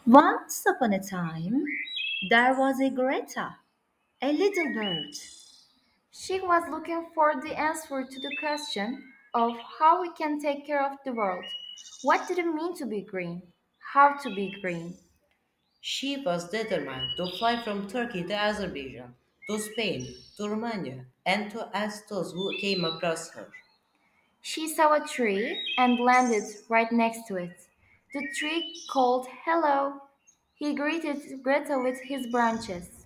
Once upon a time, there was a Greta, a little bird. She was looking for the answer to the question of how we can take care of the world. What did it mean to be green? How to be green? She was determined to fly from Turkey to Azerbaijan, to Spain, to Romania, and to ask those who came across her. She saw a tree and landed right next to it. The tree called hello. He greeted Greta with his branches.